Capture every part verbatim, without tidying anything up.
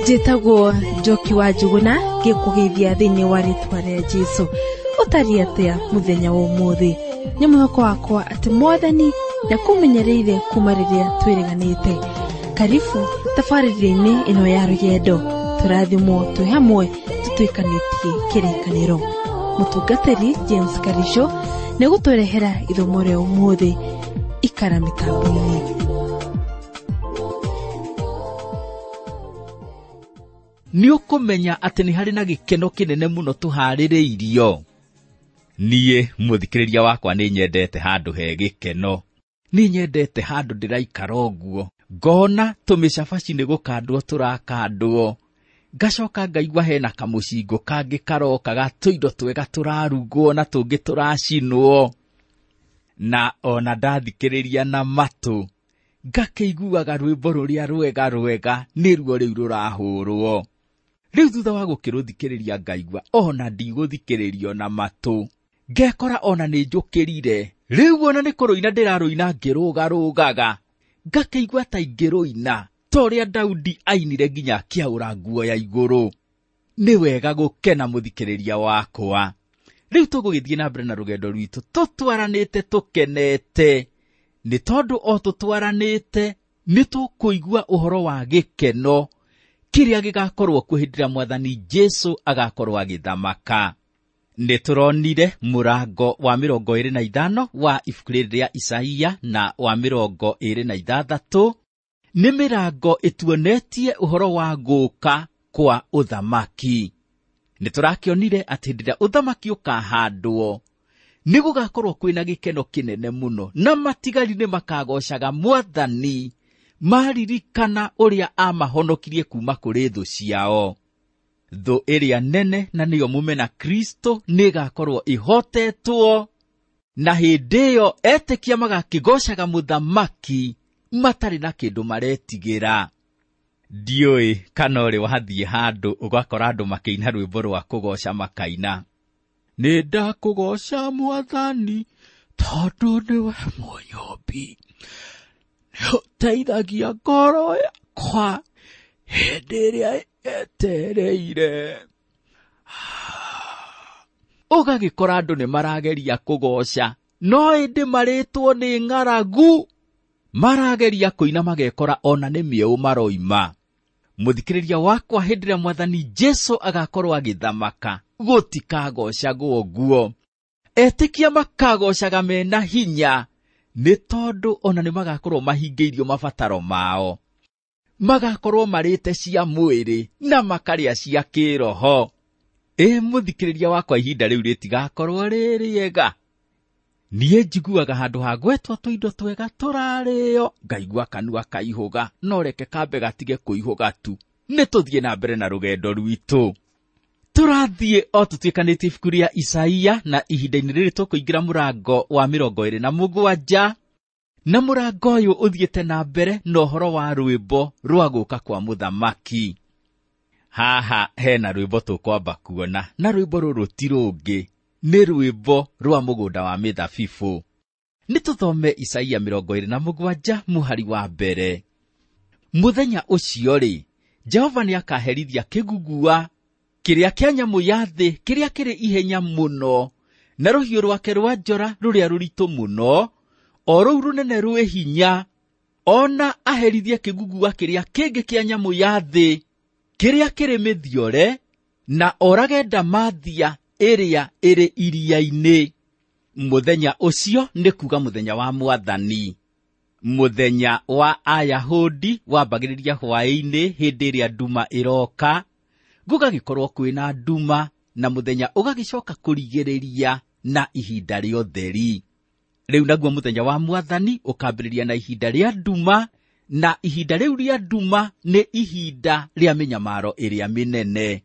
Njĩtagwo Njoki wa Njuguna ngĩkũgeithia thĩinĩ wa rĩtwa rĩa Jesũ. Ũtariĩ atĩa mũthenya wa ũmũthĩ? Nĩ mwĩhoko wakwa atĩ Mwathani nĩakũmenyereire kuma rĩrĩa twĩrĩganĩte. Karibu tabarĩra-inĩ ĩno ya rũgendo. Tũrathimwo twĩ hamwe tũtuĩkanĩtie kĩrĩkanĩro. Mũtungatĩri James Karisho nĩgũtũrehera ithomo rĩa ũmũthĩ. Ikara mĩtambo-inĩ. Nĩ ũkũmenya atĩ nĩ harĩ na gĩkeno kĩnene mũno tũharĩrĩirio. Niĩ mũthikĩrĩria wakwa nĩ nyendete handũ he gĩkeno. Nĩ nyendete handũ ndĩraikara ũguo. Ngona tũmĩcabaci nĩ gũkandwo tũrakandwo. Ngacoka ngaigua hena kamũcingo kangĩ karoka ga tũindo twega tũrarugwo na tũngĩ tũracinwo. Na ona ndathikĩrĩria na matũ, ngakĩiguaga rwĩmbo rũrĩa rwega rwega nĩruo rĩu rũrahũrwo. Rĩu thutha wa gũkĩrũthikĩrĩria ngaigua ona ndigũthikĩrĩrio na matũ. Ngekora ona nĩ njũkĩrire. Rĩu ona nĩ kũrũina ndĩrarũina ngĩrũgarũgaga. Ngakĩigua ta ingĩrũina ta ũrĩa Daudi ainire nginya akĩaũra nguo ya igũrũ. Nĩ wega gũkena mũthikĩrĩria wakwa. Rĩu tũgũgĩthiĩ na mbere na rũgendo rwitũ tũtwaranĩte tũkenete. Nĩ tondũ o tũtwaranĩte nĩ tũkũigua ũhoro wa gĩkeno kĩrĩa gĩgakorwo kuo hĩndĩ ĩrĩa Mwathani Jesũ agakorwo agĩthamaka. Nĩ tũronire mũrango wa mĩrongo ĩrĩ na ithano wa ibuku rĩrĩ rĩa Isaia na wa mĩrongo ĩrĩ na ithathatũ. Nĩ mĩrango ĩtuonetie ũhoro wa gũũka kwa ũthamaki. Nĩ tũrakĩonire atĩ hĩndĩ ĩrĩa ũthamaki ũkahandwo nĩ gũgakorwo kwĩna gĩkeno kĩnene mũno, na matigari nĩ makagocaga Mwathani maririkana ũrĩa amahonokirie kuma kũrĩ thũ ciao. Thũ ĩrĩa nene na nĩyo mũmena Kristo nĩ ĩgakorwo ĩhotetwo, na hĩndĩ ĩyo etĩkia magakĩgocaga mũthamaki matarĩ na kĩndũ maretigĩra. Ndiũĩ kana ũrĩ wathiĩ handũ ũgakora andũ makĩina rwĩmbo rwa kũgoca makaina, nĩ ndakũgoca Mwathani tondũ nĩwe mũnyũmbi, nĩ ũteithagia ngoro yakwa hĩndĩ ĩrĩa etereire. Ũgagĩkora andũ nĩ marageria kũgoca, no ĩndĩ marĩtwo nĩ ng'aragu. Marageria kũina magekora ona nĩ mĩeũ maroima. Mũthikĩrĩria wakwa, hĩndĩ ĩrĩa Mwathani Jesũ agakorwo agĩthamaka gũtikagocagwo guo. Etĩkia makagocaga mena hinya, nĩ tondũ ona nĩ magakorwo mahingĩirio mabataro mao. Magakorwo marĩte cia mwĩrĩ na makarĩa cia kĩroho. Ĩ mũthikĩrĩria wakwa, ihinda rĩu rĩtigakorwo rĩ rĩega. Niĩ njiguaga handũ ha gwetwo tũindo twega tũrarĩo ngaigua kanua kaihũga, no reke kambe gatige kũihũga tu. Nĩ tũthiĩ na mbere na rũgendo rwitũ. Tũrathiĩ o tũtuĩkanĩtie ibuku rĩa Isaia, na ihinda-inĩ rĩrĩ tũkũingĩra mũrango wa mĩrongo ĩrĩ na mũgwanja, na mũrango ũyũ ũthiĩte na mbere na ũhoro wa rwĩmbo rwa gũũka kwa mũthamaki. Haha hena rwĩmbo tũkwamba kuona, na rwĩmbo rũrũ ti rũngĩ, nĩ rwĩmbo rwa mũgũnda wa mĩthabibũ. Nĩ tũthome Isaia mĩrongo ĩrĩ na mũgwanja mũhari wa mbere. Mũthenya ũcio rĩ, Jehova nĩ akaherithia kĩgugua kĩrĩa kĩa nyamũ ya thĩ, kĩrĩa kĩrĩ ihenya mũno, na rũhiũ rwake rwa njora rũrĩa rũritũ mũno, o rũu rũnene rwĩ hinya. Ona aherithie kĩgugua kĩrĩa kĩngĩ kĩa nyamũ ya thĩ, kĩrĩa kĩrĩ mĩthiore, na orage ndamathia ĩrĩa ĩrĩ iria-inĩ. Mũthenya ũcio nĩ kuga mũthenya wa Mwathani, mũthenya wa Ayahudi wambagĩrĩria hwaĩ-inĩ hĩndĩ ĩrĩa nduma ĩroka, gũgagĩkorwo kwĩna nduma, na mũthenya ũgagĩcoka kũrigĩrĩria na ihinda rĩa ũtheri. Rĩu naguo mũthenya wa Mwathani ũkambĩrĩria na ihinda rĩa nduma, na ihinda rĩu rĩa nduma nĩ ihinda rĩa mĩnyamaro ĩrĩa mĩnene.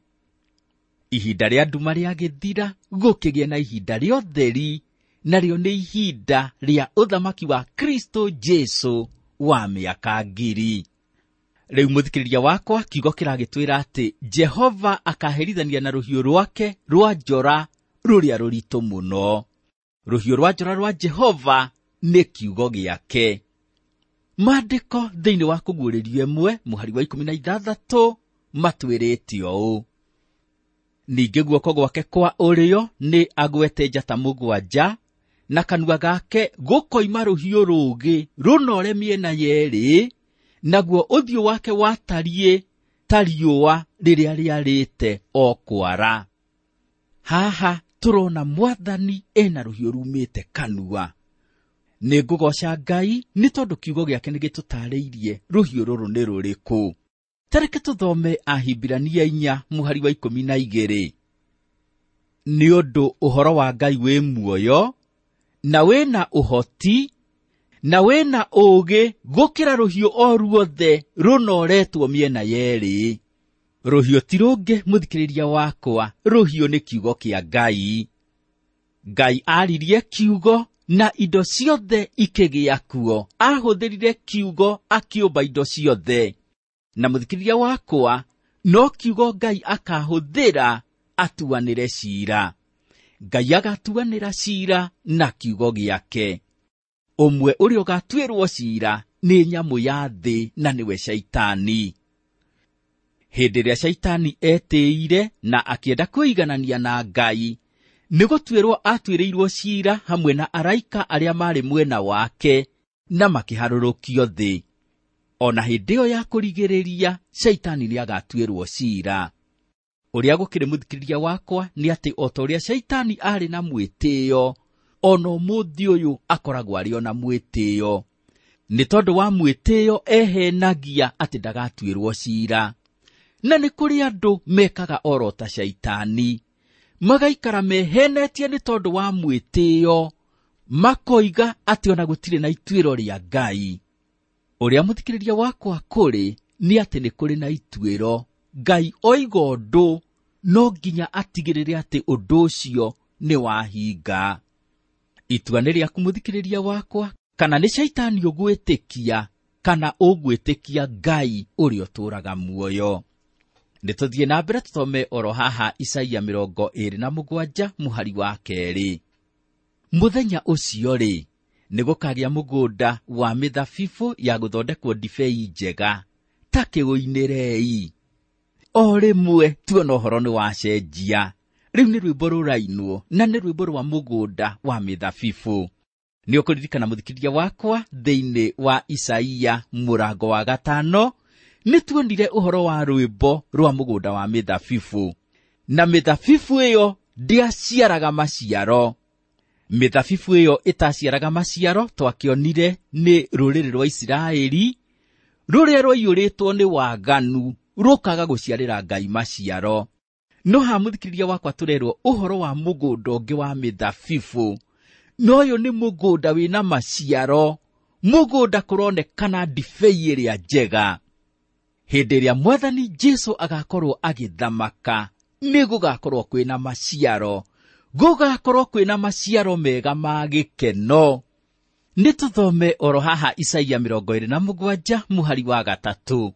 Ihinda rĩa nduma rĩagĩthira, gũkĩgĩa na ihinda rĩa ũtheri, narĩo nĩ ihinda rĩa ũthamaki wa Kristo Jesũ wa mĩaka ngiri. Rĩu mũthikĩrĩria wakwa, kiugo kĩragĩtwĩra atĩ Jehova akaherithania na rũhiũ rwake rwa njora rũrĩa rũritũ mũno. Rũhiũ rwa njora rwa Jehova nĩ kiugo gĩake. Maandĩko thĩinĩ wa kũguũrĩrio ĩmwe mũhari wa ikũmi na ithathatũ matwĩrĩte ũũ. Ningĩ guoko gwake kwa ũrĩo nĩ agwete njata mũgwanja, na kanua gake gũkoima rũhiũ rũũgĩ rũnore mĩena yerĩ, naguo ũthiũ wake watariĩ ta riũa rĩrĩa rĩarĩte o kwara. Haha tũrona Mwathani ena rũhiũ rumĩte kanua. Nĩ ngũgoca Ngai nĩ tondũ kiugo gĩake nĩgĩtũtarĩirie rũhiũ rũrũ nĩ rũrĩkũ. Tareke tũthome Ahibirania inya mũhari wa ikũmi na igĩrĩ. Nĩ ũndũ ũhoro wa Ngai wĩ muoyo, na wĩna ũhoti, na wĩna ũũgĩ gũkĩra rũhiũ o ruothe rũnoretwo mĩena yerĩ. Rũhiũ ti rũngĩ, mũthikĩrĩria wakwa, rũhiũ nĩ kiugo kĩa Ngai. Ngai aririe kiugo na indo ciothe ikĩgĩa kuo. Ahũthĩrire kiugo akĩũmba indo ciothe. Na mũthikĩrĩria wakwa, no kiugo Ngai akahũthĩra atuanĩre ciira. Ngai agatuanĩra ciira na kiugo gĩake. Ũmwe ũrĩa ũgatuĩrwo ciira nĩ nyamũ ya thĩ, na nĩwe Shaitani. Hĩndĩ ĩrĩa Shaitani etĩire na akĩenda kwĩiganania na Ngai, nĩ gũtuĩrwo atuĩrĩirwo ciira hamwe na araika arĩa marĩ mwena wake, na makĩharũrũkio thĩ. Ona hĩndĩ ĩyo ya kũrigĩrĩria, Shaitani nĩ agatuĩrwo ciira. Ũrĩa gũkĩrĩ mũthikĩrĩria wakwa nĩ atĩ o ta ũrĩa Shaitani arĩ na mwĩtĩo, ona ũmũthĩ ũyũ akoragwo arĩ ona mwĩtĩo. Nĩ tondũ wa mwĩtĩo ehenagia atĩ ndagatuĩrwo ciira. Na nĩ kũrĩ andũ mekaga oro ta Shaitani, magaikara mehenetie nĩ tondũ wa mwĩtĩo, makoiga atĩ ona gũtirĩ na ituĩro rĩa Ngai. Ũrĩa mũthikĩrĩria wakwa kũrĩ nĩ atĩ nĩ kũrĩ na ituĩro. Ngai oiga ũndũ, no nginya atigĩrĩre atĩ ũndũ ũcio nĩ wahinga. Itua nĩ rĩaku mũthikĩrĩria wakwa, kana nĩ Shaitani ũgwĩtĩkia, kana ũgwĩtĩkia Ngai ũrĩa ũtũũraga muoyo. Nĩ tũthiĩ na mbere tũthome oro haha Isaia mĩrongo ĩĩrĩ na mũgwanja mũhari wa kerĩ. Mũthenya ũcio-rĩ, nĩ gũkagĩa mũgũnda wa mĩthabibũ ya gũthondekwo ndibei njega, ta kĩgũinĩrei. O rĩmwe tuona ũhoro nĩ wacenjia. Rĩu nĩ rwĩmbo rũrainwo, na nĩ rwĩmbo rwa mũgũnda wa mĩthabibũ. Nĩ ũkũririkana mũthikĩrĩria wakwa, thĩinĩ wa Isaia mũrango wa gatano, nĩ tuonire ũhoro wa rwĩmbo rwa mũgũnda wa mĩthabibũ. Na mĩthabibũ ĩyo ndĩaciaraga maciaro. Mĩthabibũ ĩyo ĩtaciaraga maciaro twakĩonire nĩ rũrĩrĩ rwa Isiraeli, rũrĩa rwaiyũrĩtwo nĩ waganu, rũkaga gũciarĩra Ngai maciaro. No ha mũthikĩrĩria wakwa tũrerwo ũhoro wa mũgũnda ũngĩ wa mĩthabibũ. No ũyũ nĩ mũgũnda wĩna maciaro, mũgũnda kũronekana ndibei ĩrĩa njega. Hĩndĩ ĩrĩa Mwathani Jesũ agakorwo agĩthamaka, nĩ gũgakorwo kwĩna maciaro, gũgakorwo kwĩna maciaro mega ma gĩkeno. Nĩ tũthome oro haha Isaia mĩrongo ĩĩrĩ na mũgwanja mũhari wa gatatũ.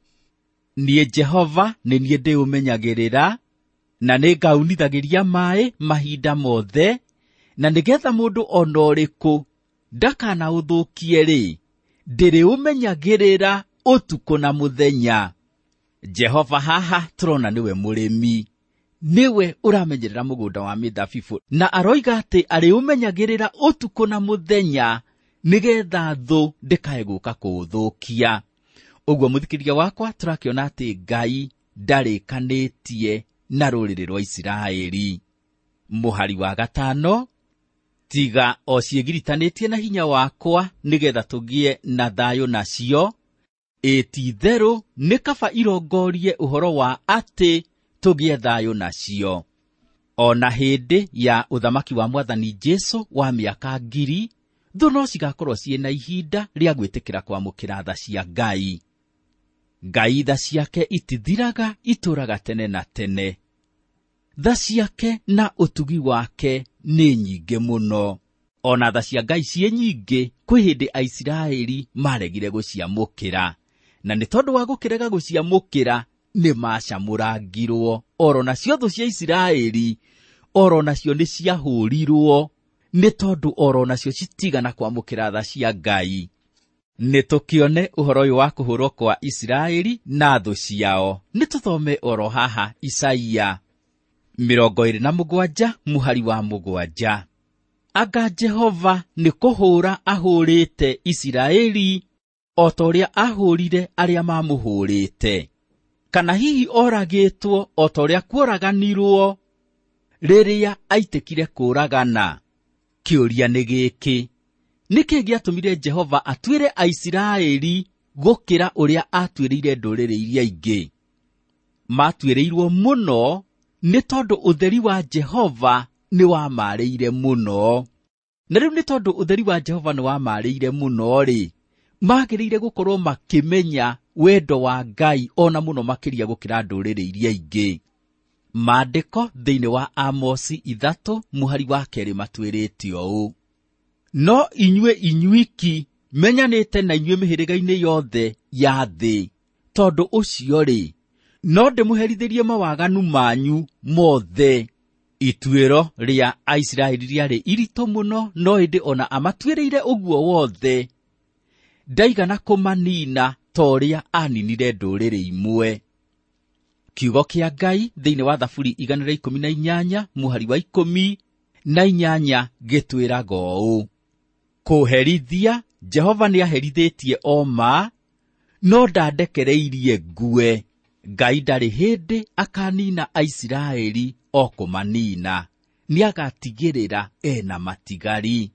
Niĩ Jehova nĩ niĩ ndĩũmenyagĩrĩra, na nĩ ngaunithagĩria maaĩ mahinda mothe, na nĩgetha mũndũ ona ũrĩkũ ndakanaũthũkie-rĩ, ndĩrĩũmenyagĩrĩra ũtukũ na mũthenya. Jehova haha tũrona nĩwe mũrĩmi, nĩwe ũramenyerera mũgũnda wa mĩthabibũ, na aroiga atĩ arĩũmenyagĩrĩra ũtukũ na mũthenya, nĩgetha thũ ndĩkae gũka kũũthũkia. Ũguo mũthikĩrĩria wakwa, tũrakĩona atĩ Ngai ndarĩkanĩtie na rũrĩrĩ rwa Isiraeli. Mũhari wa gatano, tiga o ciĩgiritanĩtie na hinya wakwa nĩgetha tũgĩe na thayũ nacio, ĩti-itherũ nĩ kaba irongorie ũhoro wa atĩ tũgĩe thayũ nacio. Ona hĩndĩ ya ũthamaki wa Mwathani Jesũ wa mĩaka ngiri, thũ no cigakorwo ciĩna ihinda rĩa gwĩtĩkĩra kwamũkĩra tha cia Ngai. Ngai tha ciake itithiraga, itũraga tene na tene. Tha ciake na ũtugi wake nĩ nyingĩ mũno. Ona tha cia Ngai ciĩ nyingĩ, kwĩ hĩndĩ Aisiraeli maregire gũciamũkĩra. Na nĩ tondũ wa gũkĩrega gũciamũkĩra, nĩ macamũrangirwo. Oro nacio thũ cia Isiraeli, oro nacio nĩ ciahũrirwo, nĩ tondũ oro nacio citigana kwamũkĩra tha cia Ngai. Nĩtũkĩone ũhoro ũyũ wa kũhũrwo kwa Isiraeli na thũ ciao. Nĩtũthome oro haha Isaia mĩrongo ĩrĩ na mũgwanja mũhari wa mũgwanja. Anga Jehova nĩ kũhũra ahũrĩte Isiraeli o ta ũrĩa ahũrire arĩa mamũhũrĩte? Kana hihi oragĩtwo o ta ũrĩa kũraganirwo rĩrĩa aitĩkire kũragana? Kĩũria nĩ gĩkĩ: nĩkĩ gĩatũmire Jehova atuĩre Aisiraeli gũkĩra ũrĩa atuĩrĩire ndũrĩrĩ iria ingĩ? Matuĩrĩirwo mũno nĩ tondũ ũtheri wa Jehova nĩ wamarĩire mũno. Na rĩu nĩ tondũ ũtheri wa Jehova nĩ wamarĩire mũno-rĩ, magĩrĩire gũkorwo makĩmenya wendo wa Ngai ona mũno makĩria gũkĩra ndũrĩrĩ iria ingĩ. Maandĩko thĩinĩ wa Amosi ithatũ mũhari wa kerĩ matuĩrĩte ũũ: no inyuĩ inyuiki menyanĩte na inyuĩ mĩhĩrĩga-inĩ yothe ya thĩ, tondũ ũcio-rĩ, no ndĩmũherithĩrie mawaganu manyu mothe. Ituĩro rĩa Aisiraeli rĩarĩ iritũ mũno, no ĩndĩ ona amatuĩrĩire ũguo wothe, ndaigana kũmanina ta ũrĩa aninire ndũrĩrĩ imwe. Kiugo kĩa Ngai thĩinĩ wa Thaburi igana rĩa ikũmi na inyanya mũhari wa ikũmi na inyanya gĩtwĩraga ũũ: kũherithia, Jehova nĩaherithĩtie oma, no ndandekereirie ngue. Ngai ndarĩ hĩndĩ akanina Aisiraeli o kũmanina, nĩagatigĩrĩra ena matigari.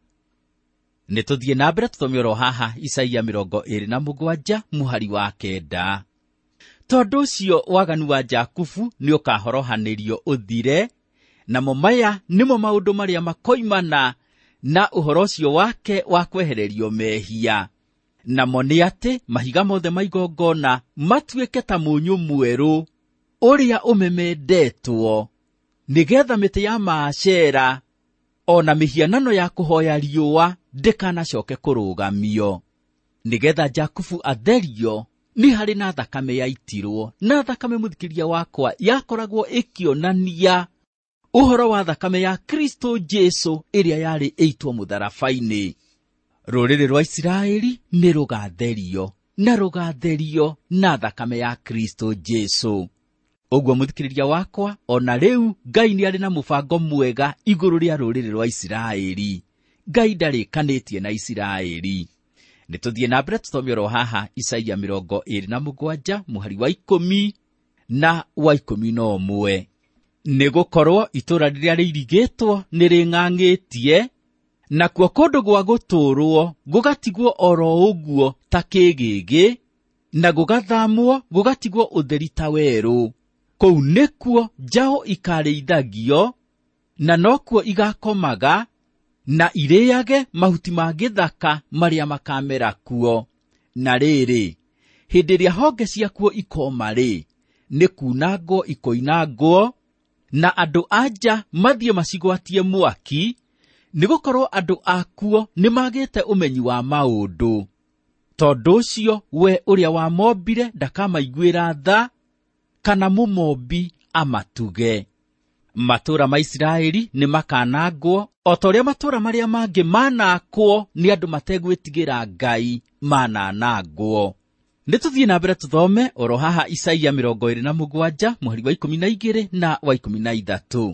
Nĩtũthiĩ na mbere tũthome oro haha Isaia mĩrongo ĩrĩ na mũgwanja mũhari wa kenda. Tondũ ũcio waganu wa Jakubu nĩũkahorohanĩrio ũthire, namo maya nĩmo maũndũ marĩa makoimana na ũhoro ũcio wake wa kwehererio mehia. Namo nĩ atĩ mahiga mothe ma igongona matuĩke ta mũnyũ mwerũ ũrĩa ũmemendetwo, nĩgetha mĩtĩ ya maashera ona mĩhianano ya kũhoya riũa ndĩkanacooke kũrũgamio. Nĩgetha Jakubu atherio, nĩ harĩ na thakame yaitirwo, na thakame, mũthikĩria wakwa, yakoragwo ĩkĩonania ũhoro wa thakame ya Kristo Jesu ĩrĩa yarĩ ĩitwo mũtharaba-inĩ. Rũrĩrĩ rwa Isiraeli nĩ rũgatherio, na rũgatherio na thakame ya Kristo Jesu. Ũguo mũthikĩrĩria wakwa, ona rĩu Ngai nĩ arĩ na mũbango mwega igũrũ rĩa rũrĩrĩ rwa Isiraeli. Ngai ndarĩkanĩtie na Isiraeli. Nĩtũthiĩ na mbere tũthome oro haha Isaia mĩrongo ĩrĩ na mũgwanja mũhari wa ikũmi na wa ikũmi na ũmwe. Nĩgũkorwo itũũra rĩrĩa rĩirigĩtwo nĩrĩng'ang'ĩtie, nakuo kũndũ gwa gũtũũrwo gũgatigwo oro ũguo ta kĩgĩgĩ, na gũgathamwo gũgatigwo ũtheri ta werũ. Kũu nĩkuo njaũ ikarĩithagio, na nokuo igakomaga, na irĩage mahuti ma gĩthaka marĩa makamera kuo. Na rĩrĩ, hĩndĩ ĩrĩa honge ciakuo ikoma-rĩ, nĩ kunangwo ikoinangwo, na andũ anja mathiĩ macigwatie mwaki, nĩgũkorwo andũ akuo nĩmagĩte ũmenyi wa maũndũ. Tondũ ũcio we ũrĩa wamombire ndakamaiguĩra tha, kana mũmombi amatuge. Matũũra ma Isiraeli nĩmakanangwo, o ta ũrĩa matũũra marĩa mangĩ manakwo nĩ andũ mategwĩtigĩra Ngai mananangwo. Nĩtũthiĩ na mbere tũthome oro haha Isaia mĩrongo ĩrĩ na mũgwanja mũhari wa ikũmi na igĩrĩ na wa ikũmi na ithatũ.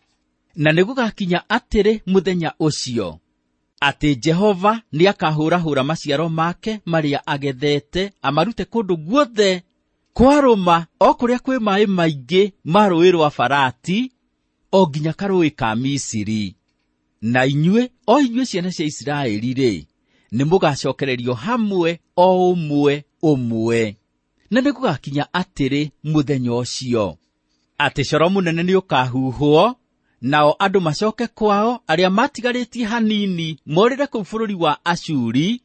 Na nĩgũgakinya atĩrĩ mũthenya ũcio, atĩ Jehova nĩakahũrahũra maciaro make marĩa agethete, amarute kũndũ guothe kwarũma, o kũrĩa kwĩ maaĩ maingĩ ma rũũĩ rwa Farati, o nginya karũũĩ ka Misiri. Na inyuĩ, o inyuĩ ciana cia Isiraeli-rĩ, nĩmũgacokererio hamwe o ũmwe ũmwe. Na nĩgũgakinya atĩrĩ mũthenya ũcio, atĩ coro mũnene nĩũkahuhwo, nao andũ macoke kwao, arĩa matigarĩtie hanini morĩre kũu bũrũri wa Ashuri,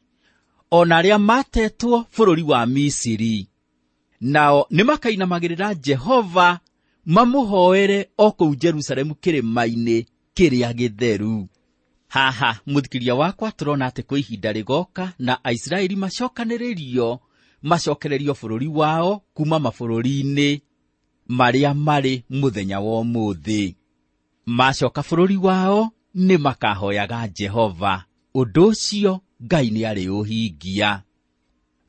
ona arĩa matetwo bũrũri wa Misiri. Nao nĩmakainamagĩrĩra Jehova, mamũhoere o kũu Jerusalemu kĩrĩma-inĩ kĩrĩa gĩtheru. Haha mũthikĩria wakwa, tũrona atĩ kwĩ ihinda rĩgoka na Aisiraeli macokanĩrĩrio, macokererio bũrũri wao kuma mabũrũri-inĩ marĩa marĩ mũthenya wa ũmũthĩ. Macoka bũrũri wao nĩ makahoyaga Jehova. Ũndũ ũcio Ngai nĩ arĩ ũhingia.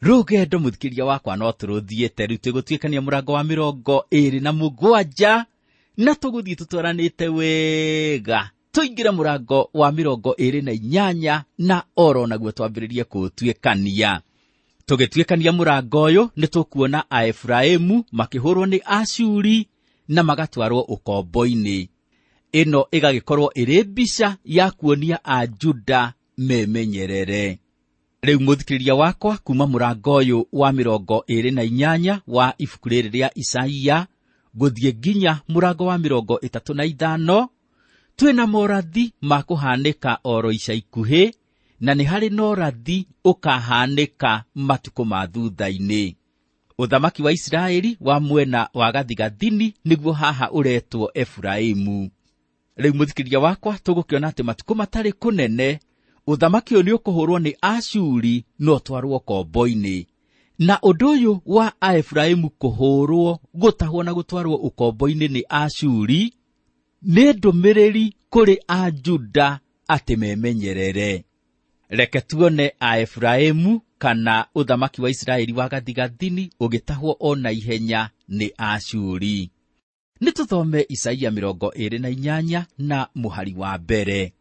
rugendo muthikiriria wakwa no turuthiete riu tugutwikania murango wa mirongo iri na mugwanja na tuguthii tutwaranite wega tuingire murango wa mirongo iri na inyanya na oro naguo twambiririe kutwikania. Tugitwikania murango uyu ni tukuona Aefraimu makihurwo ni Ashuri na magatwarwo ukombo-ini. Ino igagikorwo iri mbica ya kuonia a Juda memenyerere. Riu muthikiriria wakwa kuma murango uyu wa mirongo iri na inyanya wa ibuku riri ria Isaia guthie nginya murango wa mirongo itatu na ithano twina morathi makuhanika oro ica ikuhi na ni hari norathi ukahanika matuko ma thutha-ini. Uthamaki wa Israeli wa mwena wa gathigathini niguo haha uretwo Efraimu. Riu muthikiriria wakwa tugukiona ati matuko matari kunene uthamaki uyu ni ukuhurwo ni Ashuri no twarwo ukombo-ini. Na undu uyu wa Aefraimu kuhurwo gutahwo na gutwarwo ukombo-ini ni Ashuri ni ndumiriri kuri a Juda ati memenyerere. Reke tuone Aefraimu kana uthamaki wa Israeli wa gathigathini ugitahwo ona ihenya ni Ashuri. Nituthome Isaia mirongo iri na inyanya na muhari wa mbere.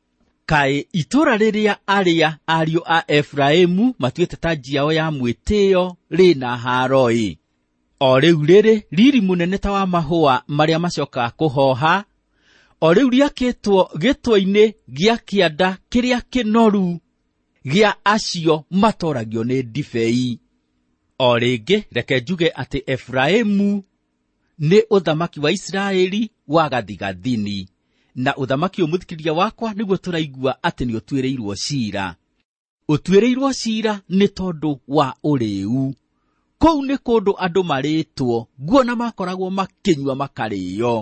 Kai itura riria aria ariu a Efraimu matuite ta njiao ya mwitio rina haroi. O riu riri riri munene ta wa mahua maria macoka kuhoha. O riu riakitwo gitwa-ini gia kianda kiria kinoru gia acio matoragio ni ndibei. O ringi reke njuge ati Efraimu ni uthamaki wa Israeli wa gathigathini. Na uthamaki umuthikiriria wakwa niguo turaigua ati ni utwireirwo cira. Utwireirwo cira ni tondu wa uriu. Kou ni kundu andu maritwo guona makoragwo makinywa makariyo.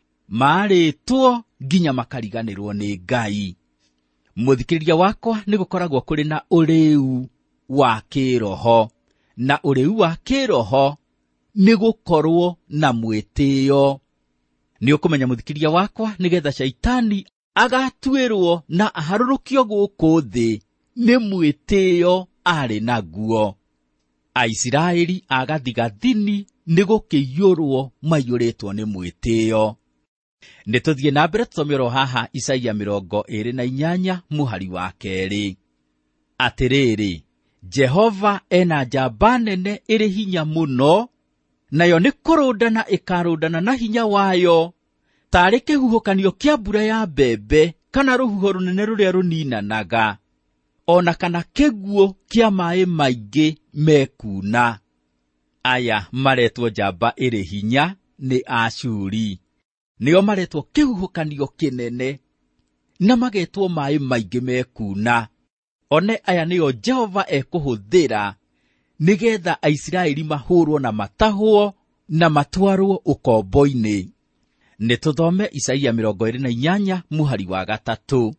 Maritwo nginya makariganirwo ni Ngai. Muthikiriria wakwa ni gukoragwo kuri na uriu wa kiroho. Na uriu wa kiroho ni gukorwo na mwitio. Ni ukumenya muthikiriria wakwa nigetha shaitani agatwirwo na aharurukio guku thi ni mwitio ari naguo. Aisiraeli agathigathini ni gukiyurwo mayuritwo ni mwitio. Nituthie na mbere tuthomero haha Isaia mirongo iri na inyanya muhari wa keri. Atiriri, Jehova ena njamba nene iri hinya muno, nayo ni kurundana ikarundana na hinya wayo tari kihuhukanio kia mbura ya mbembe kana ruhuho runene ruria runinanaga ona kana kiguo kia mai maingi mekuna. Aya maretwo njamba iri hinya ni Ashuri. Nio maretwo kihuhukanio kinene na magetwo mai maingi mekuna. One aya nio Jehova ekuhuthira nigetha Aisiraeli mahurwo na matahwo na matwarwo ukombo-ini. Nituthome Isaia mirongo iri na inyanya muhari wa gatatu.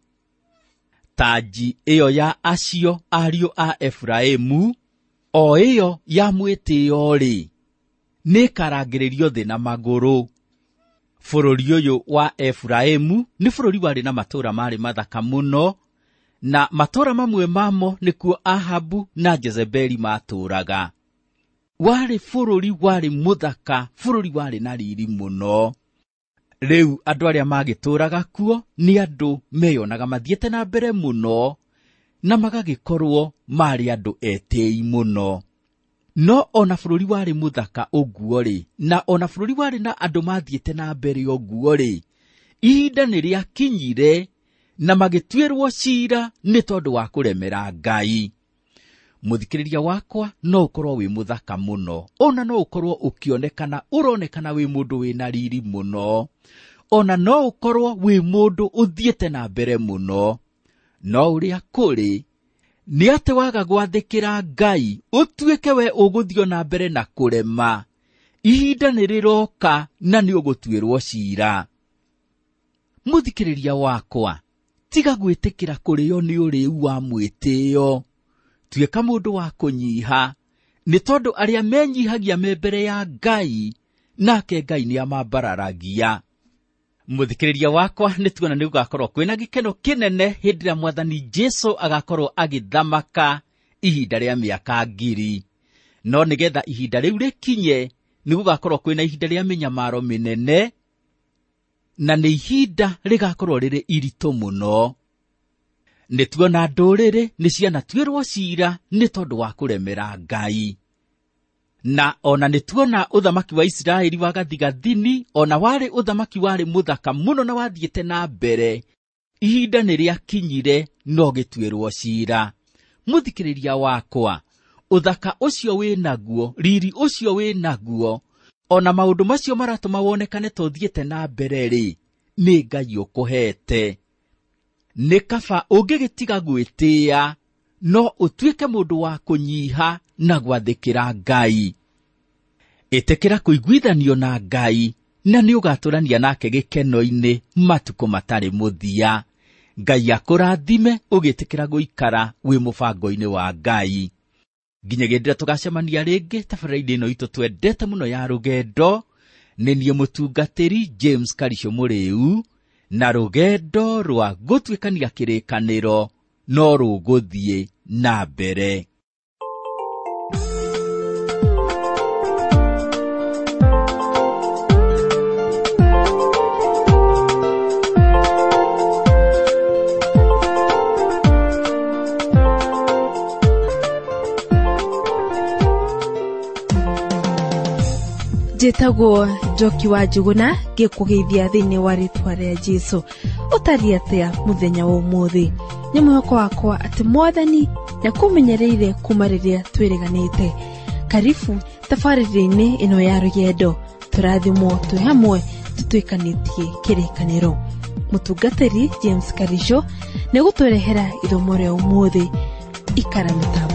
Taji iyo ya acio ariu a Efraimu, o iyo ya mwitio ri ni karangiririo thi na maguru. Bururi uyu wa Efraimu ni bururi wari na matura mari mathaka muno, na matura mamwe mamo nikuo Ahabu na Jezebeli maturaga. Wari bururi wari muthaka, bururi wari na riri muno. Riu andu aria magituraga kuo ni andu meyonaga mathiete na mbere muno na magagikorwo mari andu etei muno. No ona bururi wari muthaka uguo ri, na ona bururi wari na andu mathiete na mbere uguo ri, ihinda ni riakinyire na magitwirwo cira ni tondu wa kuremera Ngai. Muthikiriria wakwa no ukorwo wi muthaka muno, ona no ukorwo ukionekana uronekana wi mundu wina riri muno, ona no ukorwo wi mundu uthiete na mbere muno. No uria kuri ni ati waga gwathikira Ngai utuike we uguthio na mbere na kurema, ihinda ni riroka na ni ugutwirwo cira. Muthikiriria wakwa, tiga gwitikira kurio ni uriu wa mwitio. Tuika mundu wa kunyiha ni tondu aria menyihagia membere ya Ngai nake Ngai ni amambararagia. Muthikiriria wakwa nituona ni gugakorwo kwina gikeno kinene hindira Mwathani Jesu agakorwo agithamaka ihinda rĩa mĩaka ngiri. No nigetha ihinda rĩu rĩkinye, nĩ gũgakorwo kwĩna ihinda rĩa mĩnyamaro mĩnene, na nĩ ihinda rĩgakorwo rĩrĩ iritũ mũno. Nĩ tuona ndũrĩrĩ nĩ cianatuĩrwo ciira nĩ tondũ wa kũremera Ngai. Na ona nĩ tuona ũthamaki wa Isiraeli wa gathigathini, ona warĩ ũthamaki warĩ mũthaka mũno na wathiĩte na mbere, ihinda nĩ rĩakinyire no gĩtuĩrwo ciira. Mũthikĩrĩria wakwa, ũthaka ũcio wĩ naguo, riri ũcio wĩ naguo, ona maũndũ macio maratũma wonekane to thiĩte na mbere rĩ, nĩ Ngai ũkũhete. Nĩ kaba ũngĩgĩtiga gwĩtĩĩa, no ũtuĩke mũndũ wa kũnyiha na gwathĩkĩra Ngai. Ĩtĩkĩra kũiguithanio na Ngai, na nĩ ũgatũrania nake gĩkeno-inĩ matukũ matarĩ mũthia. Ngai akũrathime ũgĩtĩkĩra gũikara wĩ mũbango-inĩ wa Ngai. Nginyagĩrĩra tũgacemania rĩngĩ tabarĩra-inĩ ĩno itũ twendete mũno ya rũgendo, nĩ niĩ mũtungatĩri James Karicho Mũrĩu, na rũgendo rwa gũtuĩkania kĩrĩkanĩro no rũgũthiĩ na mbere. Njĩtagwo Njoki wa Njuguna, ngĩkũgeithia thĩinĩ wa rĩtwa rĩa Jesũ. Ũtariĩ atĩa mũthenya wa ũmũthĩ? Nĩ mwĩhoko wakwa atĩ Mwathani nĩakũmenyereire kuma rĩrĩa twĩrĩganĩte. Karibu tabarĩra-inĩ ĩno ya rũgendo, tũrathimwo twĩ hamwe tũtuĩkanĩtie kĩrĩkanĩro. Mũtungatĩri James Karicho nĩ gũtũrehera ithomo rĩa ũmũthĩ. Ikara mĩtambo.